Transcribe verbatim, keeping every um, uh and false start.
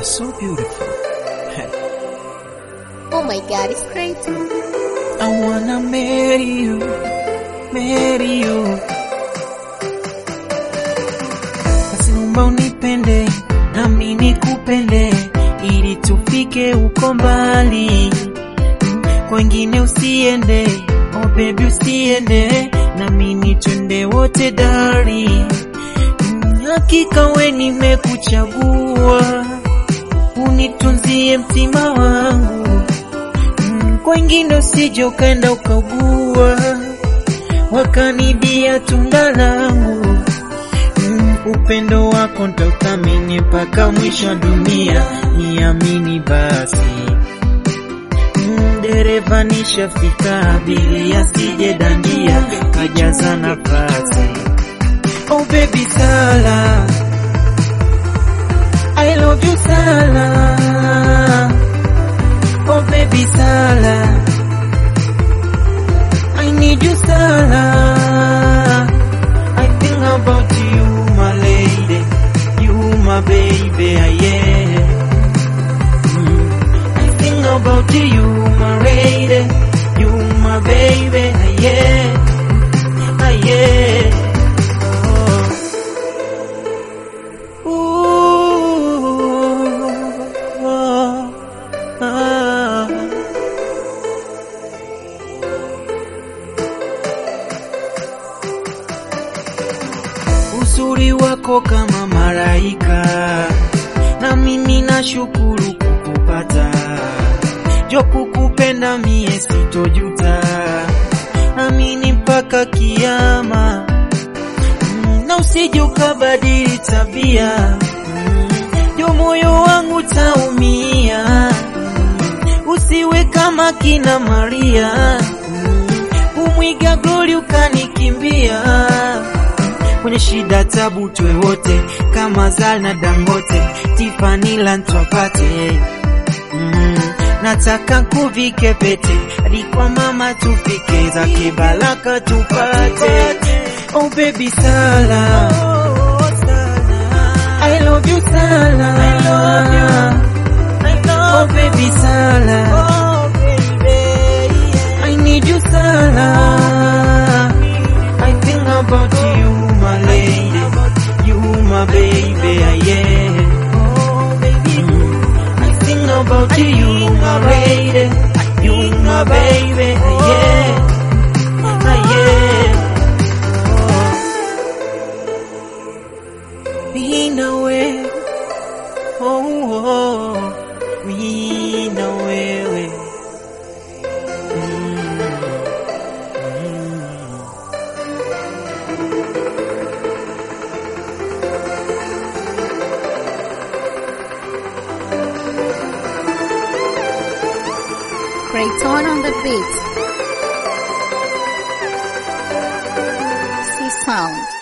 so beautiful. Oh my God, it's crazy. I wanna marry you, marry you. Basi naomba unipende, nami nikupende, ili tufike uko mbali. Kwengine usiende, oh baby usiende, nami nitwende wote dari. Hakika we nimekuchagua, unitunzie mtima wangu. Kwengine usije ukaenda ukaugua, wakanibia tunda langu. Upendo wako nitauthamini mpaka mwisho wa dunia, niamini basi. Dereva nishafika, abiria sije dandia, kajaza nafasi. Oh baby Sala, I love you Sala. Oh baby Sala, I need you Sala. I think about you my lady, you my baby, yeah. mm. I think about you my lady, you my baby, yeah, yeah. Uzuri wako kama malaika, na mimi nashukuru kukupata. Jo kukupenda mie sitojuta, amini mpaka kiyama. mm, Na usije ukabadili tabia, mm, jo moyo wangu taumia. mm, Usiwe kama kina Maria, mm, umwiga Glory ukanikimbia. Kwenye shida tabu tuwe wote, kama Zal na Dangote, Tiffany Lantwapate. mm, Nataka kuvike pete, hadi kwa mama tufike, zake baraka tupate. Oh baby Sala, I love you Sala. Oh baby Sala, I need you Sala. I think about you my lady, you my baby, yeah. Oh baby, mm. I think about you my lady, you my baby, yeah, yeah. We know it, oh, oh, we know it. mm. Creighton on the beat. C Sound.